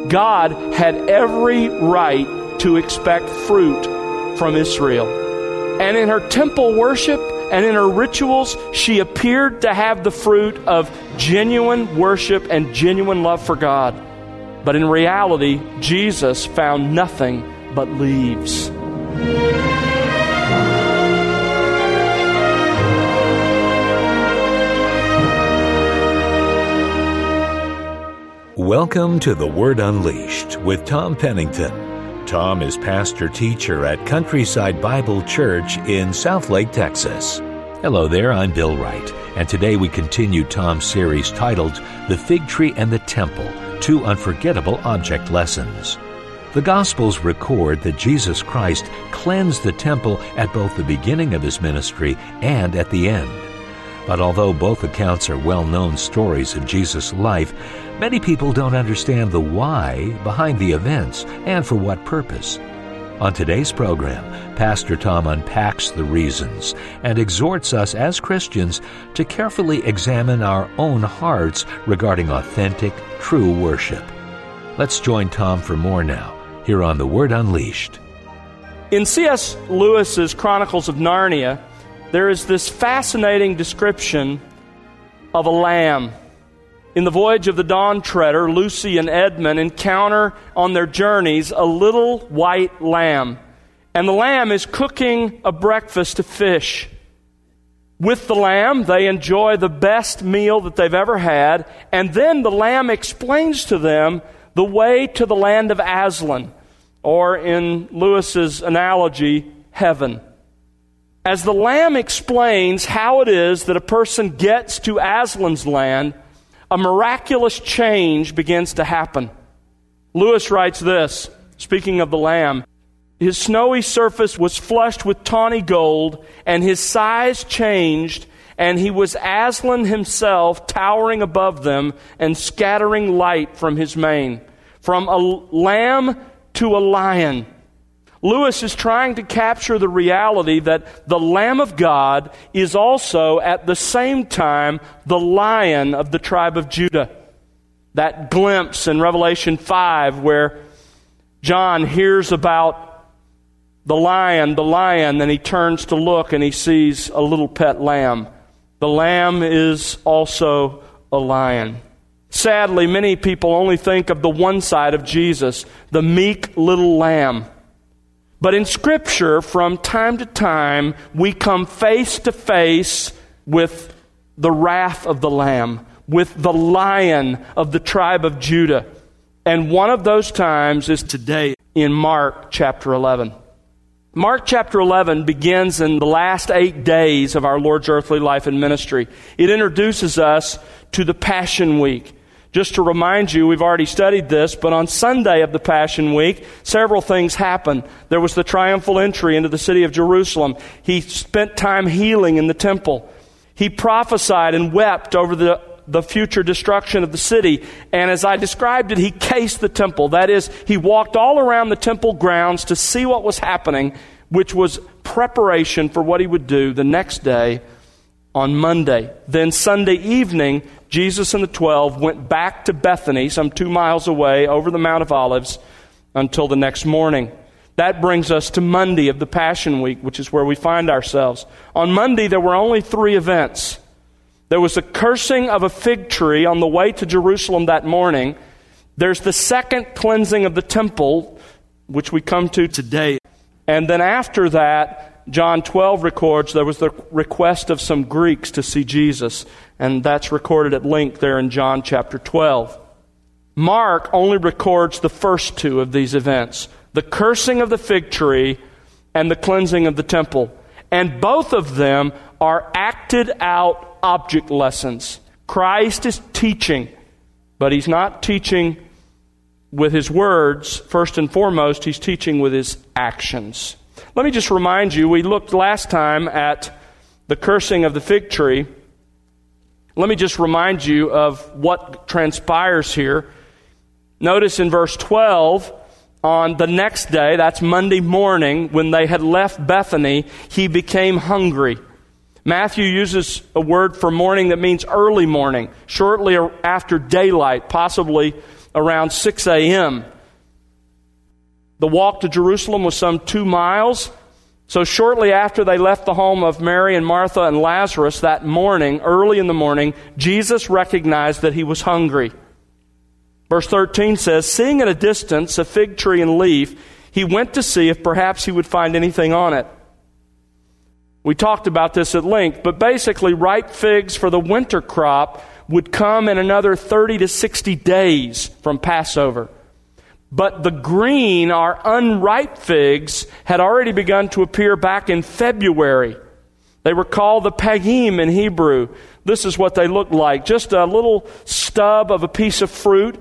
God had every right to expect fruit from Israel. And in her temple worship and in her rituals, she appeared to have the fruit of genuine worship and genuine love for God. But in reality, Jesus found nothing but leaves. Welcome to The Word Unleashed with Tom Pennington. Tom is pastor-teacher at Countryside Bible Church in Southlake, Texas. Hello there, I'm Bill Wright, and today we continue Tom's series titled The Fig Tree and the Temple, Two Unforgettable Object Lessons. The Gospels record that Jesus Christ cleansed the temple at both the beginning of his ministry and at the end. But although both accounts are well-known stories of Jesus' life, many people don't understand the why behind the events and for what purpose. On today's program, Pastor Tom unpacks the reasons and exhorts us as Christians to carefully examine our own hearts regarding authentic, true worship. Let's join Tom for more now, here on The Word Unleashed. In C.S. Lewis's Chronicles of Narnia, there is this fascinating description of a lamb. In the Voyage of the Dawn Treader, Lucy and Edmund encounter on their journeys a little white lamb. And the lamb is cooking a breakfast of fish. With the lamb, they enjoy the best meal that they've ever had. And then the lamb explains to them the way to the land of Aslan, or in Lewis's analogy, heaven. As the lamb explains how it is that a person gets to Aslan's land, a miraculous change begins to happen. Lewis writes this, speaking of the lamb, his snowy surface was flushed with tawny gold, and his size changed, and he was Aslan himself towering above them and scattering light from his mane. From a lamb to a lion. Lewis is trying to capture the reality that the Lamb of God is also at the same time the Lion of the tribe of Judah. That glimpse in Revelation 5 where John hears about the lion, and he turns to look and he sees a little pet lamb. The lamb is also a lion. Sadly, many people only think of the one side of Jesus, the meek little lamb. But in Scripture, from time to time, we come face to face with the wrath of the Lamb, with the Lion of the tribe of Judah. And one of those times is today in Mark chapter 11. Mark chapter 11 begins in the last 8 days of our Lord's earthly life and ministry. It introduces us to the Passion Week. Just to remind you, we've already studied this, but on Sunday of the Passion Week, several things happened. There was the triumphal entry into the city of Jerusalem. He spent time healing in the temple. He prophesied and wept over the future destruction of the city. And as I described it, he cased the temple. That is, he walked all around the temple grounds to see what was happening, which was preparation for what he would do the next day on Monday. Then Sunday evening, Jesus and the 12 went back to Bethany, some 2 miles away, over the Mount of Olives, until the next morning. That brings us to Monday of the Passion Week, which is where we find ourselves. On Monday, there were only 3 events. There was the cursing of a fig tree on the way to Jerusalem that morning. There's the second cleansing of the temple, which we come to today. And then after that, John 12 records there was the request of some Greeks to see Jesus, and that's recorded at length there in John chapter 12. Mark only records the first 2 of these events, the cursing of the fig tree and the cleansing of the temple. And both of them are acted out object lessons. Christ is teaching, but he's not teaching with his words. First and foremost, he's teaching with his actions. Let me just remind you, we looked last time at the cursing of the fig tree. Let me just remind you of what transpires here. Notice in verse 12, on the next day, that's Monday morning, when they had left Bethany, he became hungry. Matthew uses a word for morning that means early morning, shortly after daylight, possibly around 6 a.m. The walk to Jerusalem was some 2 miles. So shortly after they left the home of Mary and Martha and Lazarus that morning, early in the morning, Jesus recognized that he was hungry. Verse 13 says, seeing at a distance a fig tree and leaf, he went to see if perhaps he would find anything on it. We talked about this at length, but basically ripe figs for the winter crop would come in another 30 to 60 days from Passover. But the green, or unripe figs, had already begun to appear back in February. They were called the pagim in Hebrew. This is what they looked like. Just a little stub of a piece of fruit,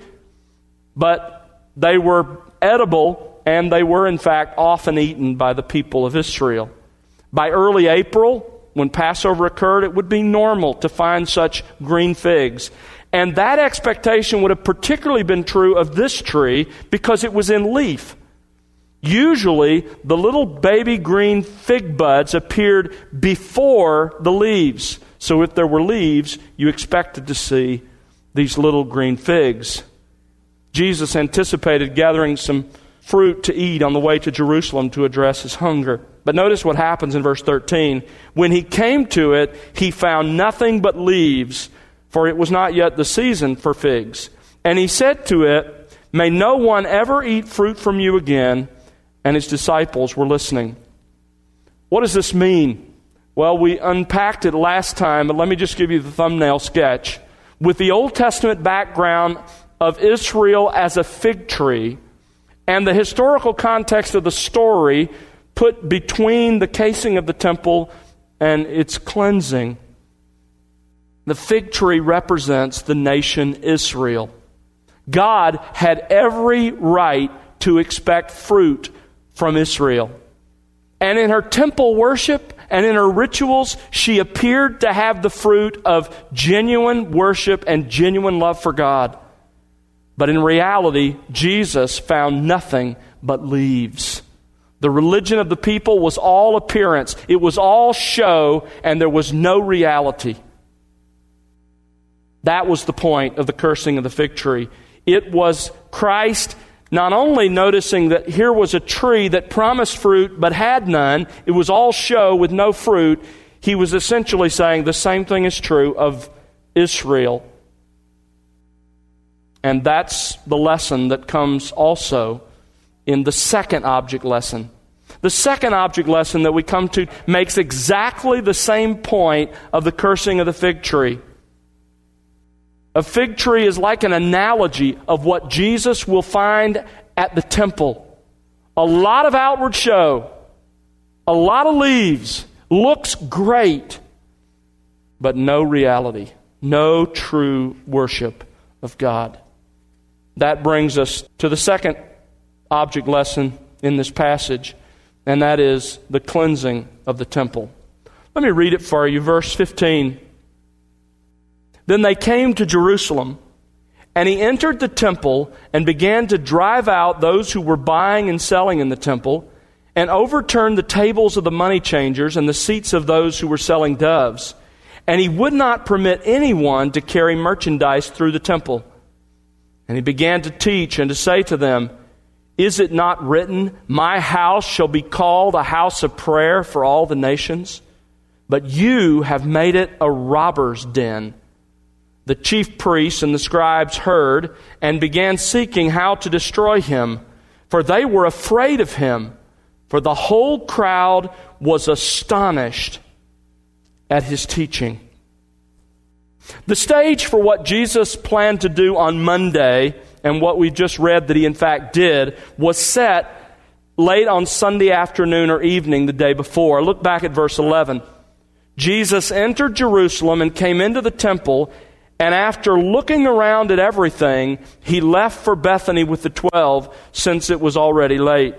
but they were edible, and they were, in fact, often eaten by the people of Israel. By early April, when Passover occurred, it would be normal to find such green figs. And that expectation would have particularly been true of this tree because it was in leaf. Usually, the little baby green fig buds appeared before the leaves. So if there were leaves, you expected to see these little green figs. Jesus anticipated gathering some fruit to eat on the way to Jerusalem to address his hunger. But notice what happens in verse 13. When he came to it, he found nothing but leaves, for it was not yet the season for figs. And he said to it, may no one ever eat fruit from you again. And his disciples were listening. What does this mean? Well, we unpacked it last time, but let me just give you the thumbnail sketch. With the Old Testament background of Israel as a fig tree, and the historical context of the story put between the casing of the temple and its cleansing, the fig tree represents the nation Israel. God had every right to expect fruit from Israel. And in her temple worship and in her rituals, she appeared to have the fruit of genuine worship and genuine love for God. But in reality, Jesus found nothing but leaves. The religion of the people was all appearance. It was all show, and there was no reality. That was the point of the cursing of the fig tree. It was Christ not only noticing that here was a tree that promised fruit but had none, it was all show with no fruit. He was essentially saying the same thing is true of Israel. And that's the lesson that comes also in the second object lesson. The second object lesson that we come to makes exactly the same point of the cursing of the fig tree. A fig tree is like an analogy of what Jesus will find at the temple. A lot of outward show, a lot of leaves, looks great, but no reality, no true worship of God. That brings us to the second object lesson in this passage, and that is the cleansing of the temple. Let me read it for you, verse 15. Then they came to Jerusalem, and he entered the temple and began to drive out those who were buying and selling in the temple, and overturned the tables of the money changers and the seats of those who were selling doves. And he would not permit anyone to carry merchandise through the temple. And he began to teach and to say to them, is it not written, my house shall be called a house of prayer for all the nations? But you have made it a robber's den. The chief priests and the scribes heard and began seeking how to destroy him, for they were afraid of him, for the whole crowd was astonished at his teaching. The stage for what Jesus planned to do on Monday, and what we just read that he in fact did, was set late on Sunday afternoon or evening the day before. Look back at verse 11. Jesus entered Jerusalem and came into the temple, and after looking around at everything, he left for Bethany with the 12, since it was already late.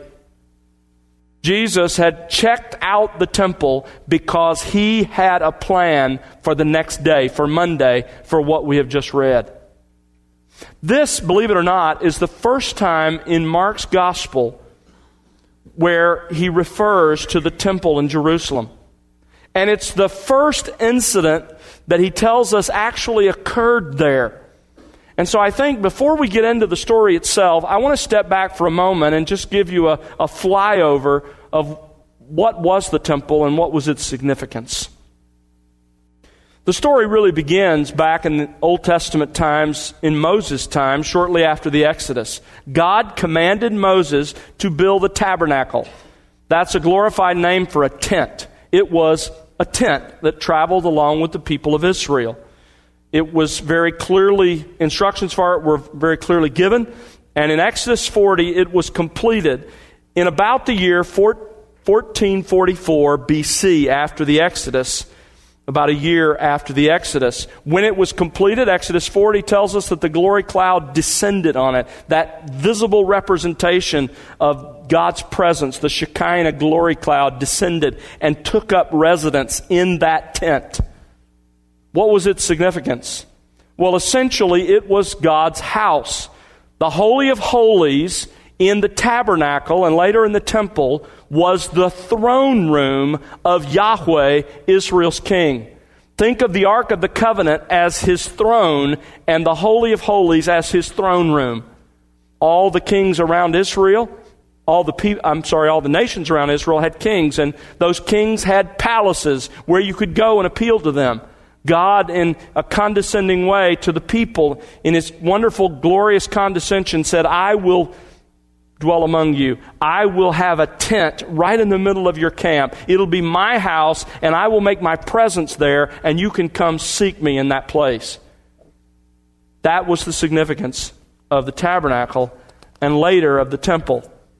Jesus had checked out the temple because he had a plan for the next day, for Monday, for what we have just read. This, believe it or not, is the first time in Mark's gospel where he refers to the temple in Jerusalem. And it's the first incident that he tells us actually occurred there. And so I think before we get into the story itself, I want to step back for a moment and just give you a flyover of what was the temple and what was its significance. The story really begins back in the Old Testament times, in Moses' time, shortly after the Exodus. God commanded Moses to build a tabernacle. That's a glorified name for a tent. It was a tent that traveled along with the people of Israel. It was very clearly, instructions for it were very clearly given, and in Exodus 40 it was completed in about the year 1444 BC, after the Exodus, about a year after the Exodus. When it was completed, Exodus 40 tells us that the glory cloud descended on it, that visible representation of God's presence, the Shekinah glory cloud, descended and took up residence in that tent. What was its significance? Well, essentially, it was God's house. The Holy of Holies in the tabernacle and later in the temple was the throne room of Yahweh, Israel's king. Think of the Ark of the Covenant as his throne and the Holy of Holies as his throne room. All the kings around Israel, all the nations around Israel had kings, and those kings had palaces where you could go and appeal to them. God, in a condescending way to the people, in his wonderful, glorious condescension, said, I will dwell among you. I will have a tent right in the middle of your camp. It'll be my house, and I will make my presence there, and you can come seek me in that place. That was the significance of the tabernacle and later of the temple.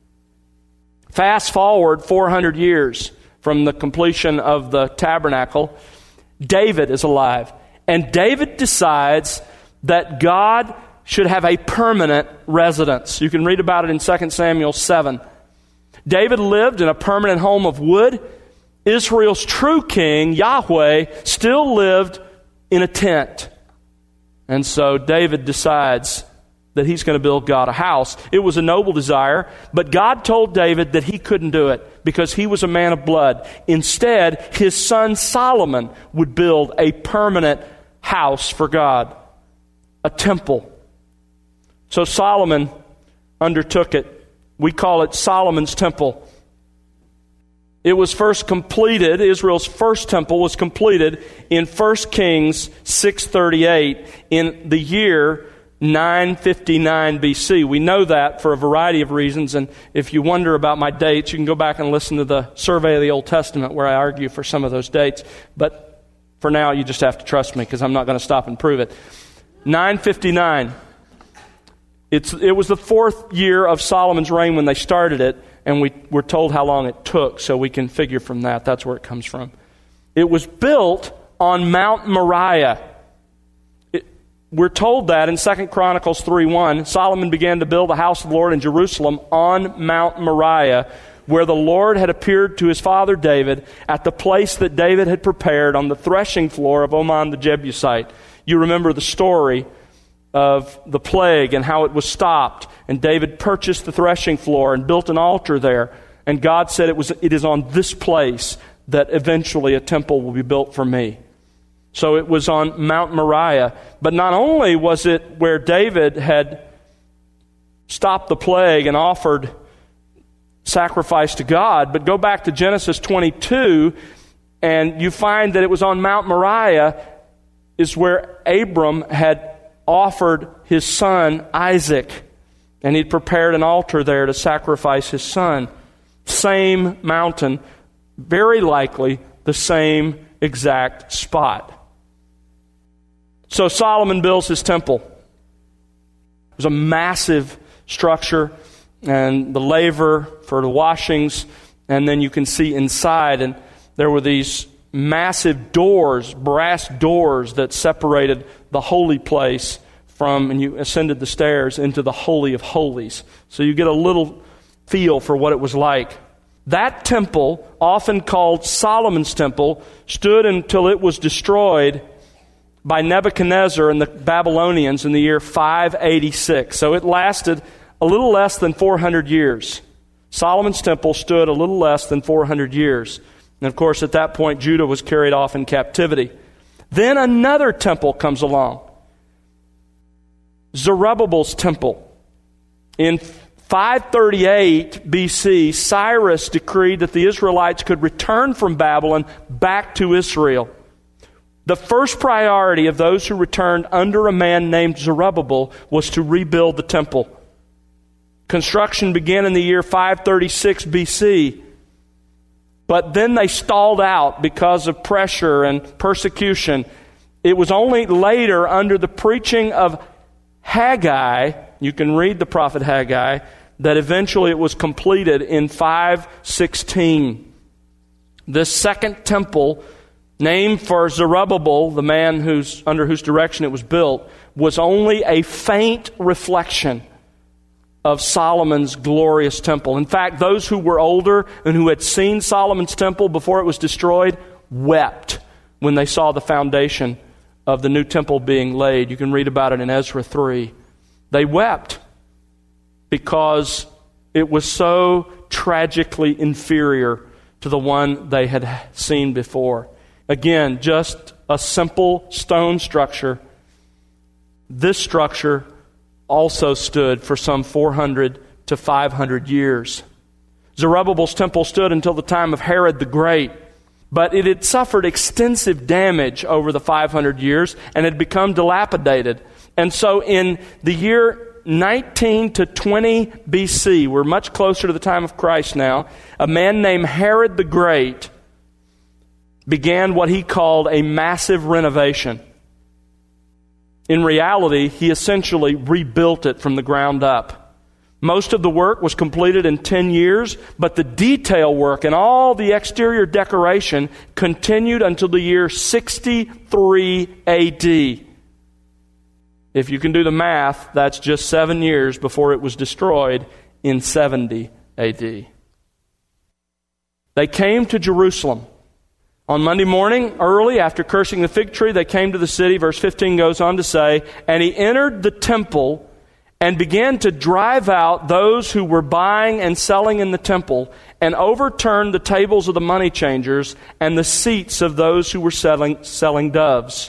Fast forward 400 years from the completion of the tabernacle, David is alive. And David decides that God should have a permanent residence. You can read about it in 2 Samuel 7. David lived in a permanent home of wood. Israel's true king, Yahweh, still lived in a tent. And so David decides that he's going to build God a house. It was a noble desire, but God told David that he couldn't do it because he was a man of blood. Instead, his son Solomon would build a permanent house for God, a temple. So Solomon undertook it. We call it Solomon's temple. It was first completed, Israel's first temple was completed in 1 Kings 6:38 in the year 959 BC. We know that for a variety of reasons, and if you wonder about my dates, you can go back and listen to the Survey of the Old Testament where I argue for some of those dates. But for now, you just have to trust me because I'm not going to stop and prove it. 959. It was the fourth year of Solomon's reign when they started it, and we're told how long it took, so we can figure from that. That's where it comes from. It was built on Mount Moriah. We're told that in 2 Chronicles 3:1, Solomon began to build the house of the Lord in Jerusalem on Mount Moriah, where the Lord had appeared to his father David at the place that David had prepared on the threshing floor of Oman the Jebusite. You remember the story of the plague and how it was stopped. And David purchased the threshing floor and built an altar there. And God said it is on this place that eventually a temple will be built for me. So it was on Mount Moriah. But not only was it where David had stopped the plague and offered sacrifice to God, but go back to Genesis 22 and you find that it was on Mount Moriah is where Abram had offered his son Isaac, and he'd prepared an altar there to sacrifice his son. Same mountain, very likely the same exact spot. So Solomon builds his temple. It was a massive structure, and the laver for the washings, and then you can see inside, and there were these massive doors, brass doors that separated the holy place from, and you ascended the stairs into the Holy of Holies. So you get a little feel for what it was like. That temple, often called Solomon's temple, stood until it was destroyed by Nebuchadnezzar and the Babylonians in the year 586. So it lasted a little less than 400 years. Solomon's temple stood a little less than 400 years. And of course, at that point, Judah was carried off in captivity. Then another temple comes along. Zerubbabel's temple. In 538 BC, Cyrus decreed that the Israelites could return from Babylon back to Israel. The first priority of those who returned under a man named Zerubbabel was to rebuild the temple. Construction began in the year 536 BC, but then they stalled out because of pressure and persecution. It was only later, under the preaching of Haggai, you can read the prophet Haggai, that eventually it was completed in 516. This second temple, named for Zerubbabel, the man under whose direction it was built, was only a faint reflection of Solomon's glorious temple. In fact, those who were older and who had seen Solomon's temple before it was destroyed wept when they saw the foundation of the new temple being laid. You can read about it in Ezra 3. They wept because it was so tragically inferior to the one they had seen before. Again, just a simple stone structure. This structure also stood for some 400 to 500 years. Zerubbabel's temple stood until the time of Herod the Great, but it had suffered extensive damage over the 500 years and had become dilapidated. And so in the year 19 to 20 BC, we're much closer to the time of Christ now, a man named Herod the Great began what he called a massive renovation. In reality, he essentially rebuilt it from the ground up. Most of the work was completed in 10 years, but the detail work and all the exterior decoration continued until the year 63 AD. If you can do the math, that's just 7 years before it was destroyed in 70 AD. They came to Jerusalem. On Monday morning, early, after cursing the fig tree, they came to the city. Verse 15 goes on to say, "And he entered the temple and began to drive out those who were buying and selling in the temple, and overturned the tables of the money changers and the seats of those who were selling doves."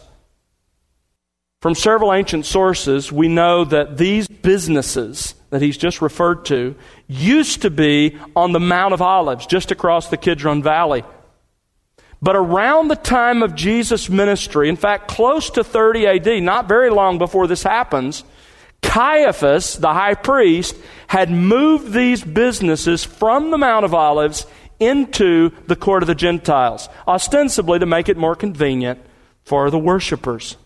From several ancient sources, we know that these businesses that he's just referred to used to be on the Mount of Olives, just across the Kidron Valley. But around the time of Jesus' ministry, in fact, close to 30 AD, not very long before this happens, Caiaphas, the high priest, had moved these businesses from the Mount of Olives into the court of the Gentiles, ostensibly to make it more convenient for the worshipers.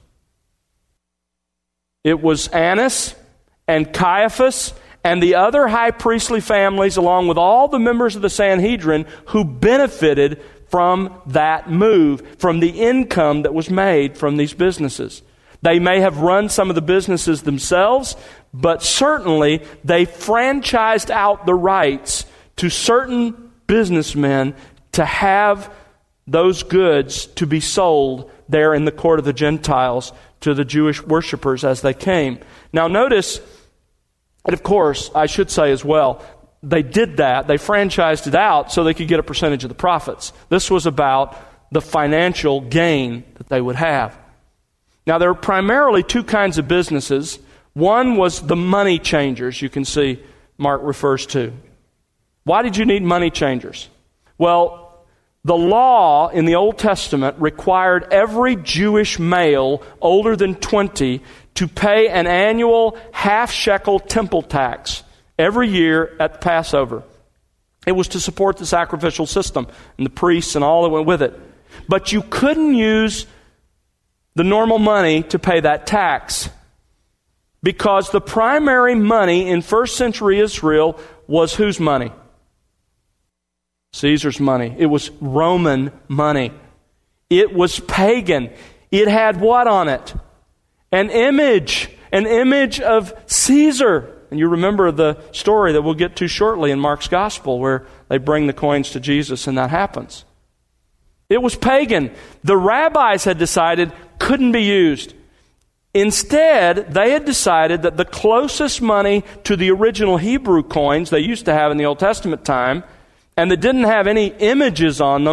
It was Annas and Caiaphas and the other high priestly families, along with all the members of the Sanhedrin, who benefited from that move, from the income that was made from these businesses. They may have run some of the businesses themselves, but certainly they franchised out the rights to certain businessmen to have those goods to be sold there in the court of the Gentiles to the Jewish worshipers as they came. Now notice, and of course, I should say as well, they did that. They franchised it out so they could get a percentage of the profits. This was about the financial gain that they would have. Now, there are primarily two kinds of businesses. One was the money changers, you can see Mark refers to. Why did you need money changers? Well, the law in the Old Testament required every Jewish male older than 20 to pay an annual half-shekel temple tax every year at the Passover. It was to support the sacrificial system and the priests and all that went with it. But you couldn't use the normal money to pay that tax, because the primary money in first century Israel was whose money? Caesar's money. It was Roman money. It was pagan. It had what on it? An image of Caesar. And you remember the story that we'll get to shortly in Mark's Gospel, where they bring the coins to Jesus and that happens. It was pagan. The rabbis had decided couldn't be used. Instead, they had decided that the closest money to the original Hebrew coins they used to have in the Old Testament time, and that didn't have any images on them,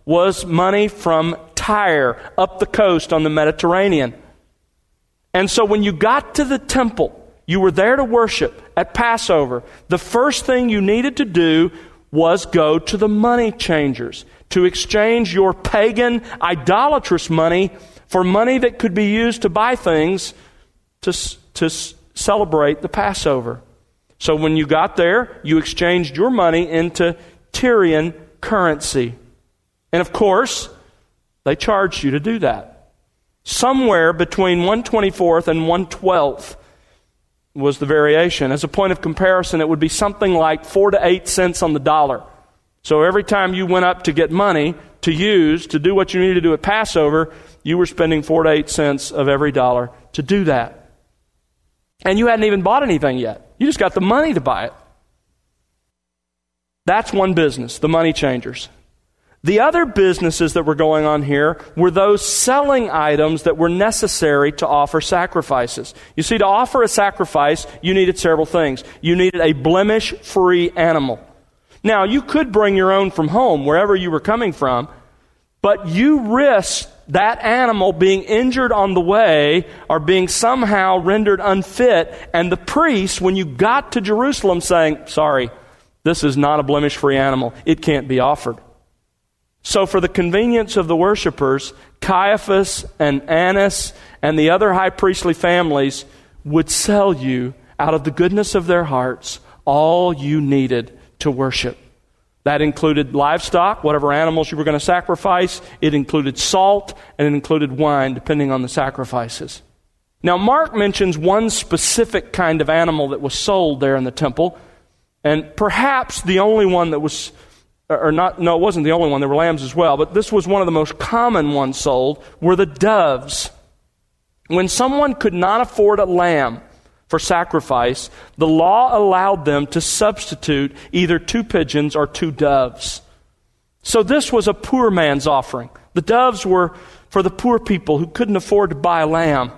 was money from Tyre, up the coast on the Mediterranean. And so when you got to the temple, you were there to worship at Passover. The first thing you needed to do was go to the money changers to exchange your pagan, idolatrous money for money that could be used to buy things to celebrate the Passover. So when you got there, you exchanged your money into Tyrian currency. And of course, they charged you to do that. Somewhere between 1/24th and 1/12th was the variation. As a point of comparison, it would be something like 4 to 8 cents on the dollar. So every time you went up to get money to use, to do what you needed to do at Passover, you were spending 4 to 8 cents of every dollar to do that. And you hadn't even bought anything yet. You just got the money to buy it. That's one business, the money changers. The other businesses that were going on here were those selling items that were necessary to offer sacrifices. You see, to offer a sacrifice, you needed several things. You needed a blemish-free animal. Now, you could bring your own from home, wherever you were coming from, but you risked that animal being injured on the way or being somehow rendered unfit, and the priest, when you got to Jerusalem, saying, sorry, this is not a blemish-free animal. It can't be offered. So for the convenience of the worshipers, Caiaphas and Annas and the other high priestly families would sell you, out of the goodness of their hearts, all you needed to worship. That included livestock, whatever animals you were going to sacrifice. It included salt, and it included wine, depending on the sacrifices. Now, Mark mentions one specific kind of animal that was sold there in the temple, and perhaps the only one that was... it wasn't the only one. There were lambs as well. But this was one of the most common ones sold, were the doves. When someone could not afford a lamb for sacrifice, the law allowed them to substitute either 2 pigeons or 2 doves. So this was a poor man's offering. The doves were for the poor people who couldn't afford to buy a lamb.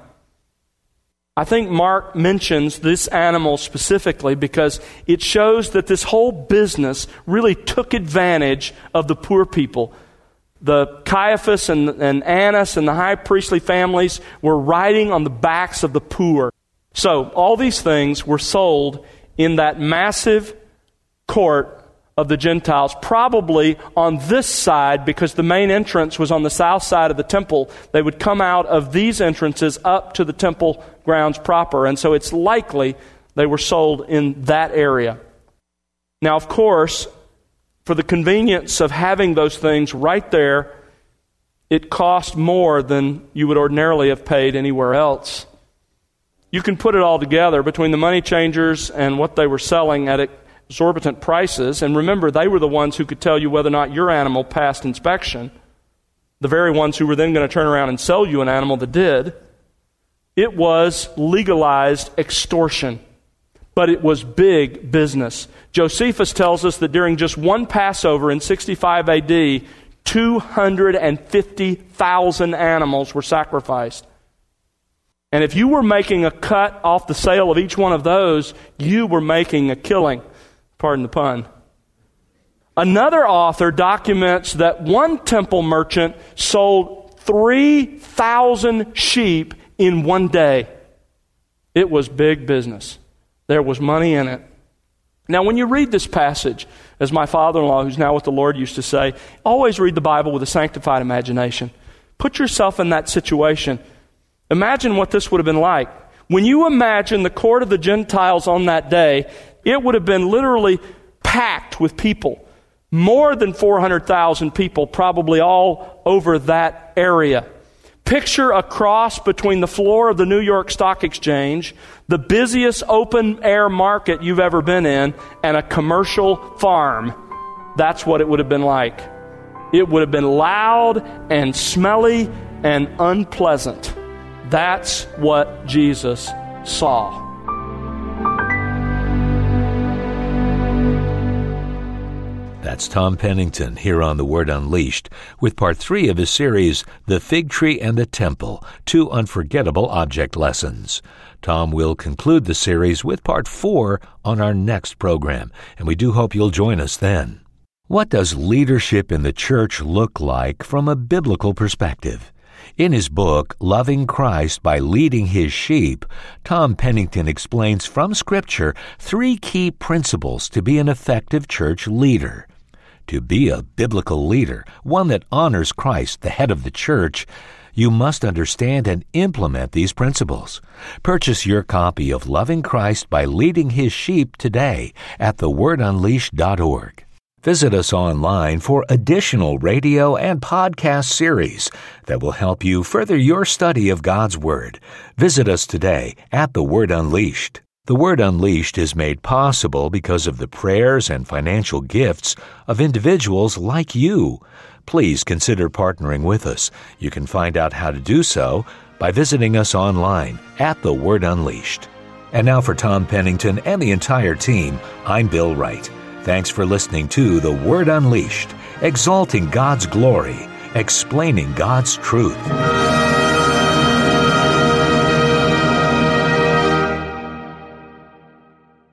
I think Mark mentions this animal specifically because it shows that this whole business really took advantage of the poor people. The Caiaphas and Annas and the high priestly families were riding on the backs of the poor. So all these things were sold in that massive court of the Gentiles, probably on this side, because the main entrance was on the south side of the temple. They would come out of these entrances up to the temple grounds proper, and so it's likely they were sold in that area. Now, of course, for the convenience of having those things right there, it cost more than you would ordinarily have paid anywhere else. You can put it all together between the money changers and what they were selling at exorbitant prices. And remember, they were the ones who could tell you whether or not your animal passed inspection. The very ones who were then going to turn around and sell you an animal that did. It was legalized extortion. But it was big business. Josephus tells us that during just one Passover in 65 AD, 250,000 animals were sacrificed. And if you were making a cut off the sale of each one of those, you were making a killing. Pardon the pun. Another author documents that one temple merchant sold 3,000 sheep in one day. It was big business. There was money in it. Now, when you read this passage, as my father-in-law, who's now with the Lord, used to say, always read the Bible with a sanctified imagination. Put yourself in that situation. Imagine what this would have been like. When you imagine the court of the Gentiles on that day, it would have been literally packed with people. More than 400,000 people, probably all over that area. Picture a cross between the floor of the New York Stock Exchange, the busiest open-air market you've ever been in, and a commercial farm. That's what it would have been like. It would have been loud and smelly and unpleasant. That's what Jesus saw. That's Tom Pennington here on The Word Unleashed with part 3 of his series, The Fig Tree and the Temple, 2 Unforgettable Object Lessons. Tom will conclude the series with part 4 on our next program, and we do hope you'll join us then. What does leadership in the church look like from a biblical perspective? In his book, Loving Christ by Leading His Sheep, Tom Pennington explains from Scripture 3 key principles to be an effective church leader. To be a biblical leader, one that honors Christ, the head of the church, you must understand and implement these principles. Purchase your copy of Loving Christ by Leading His Sheep today at thewordunleashed.org. Visit us online for additional radio and podcast series that will help you further your study of God's Word. Visit us today at The Word Unleashed. The Word Unleashed is made possible because of the prayers and financial gifts of individuals like you. Please consider partnering with us. You can find out how to do so by visiting us online at The Word Unleashed. And now for Tom Pennington and the entire team, I'm Bill Wright. Thanks for listening to The Word Unleashed, exalting God's glory, explaining God's truth.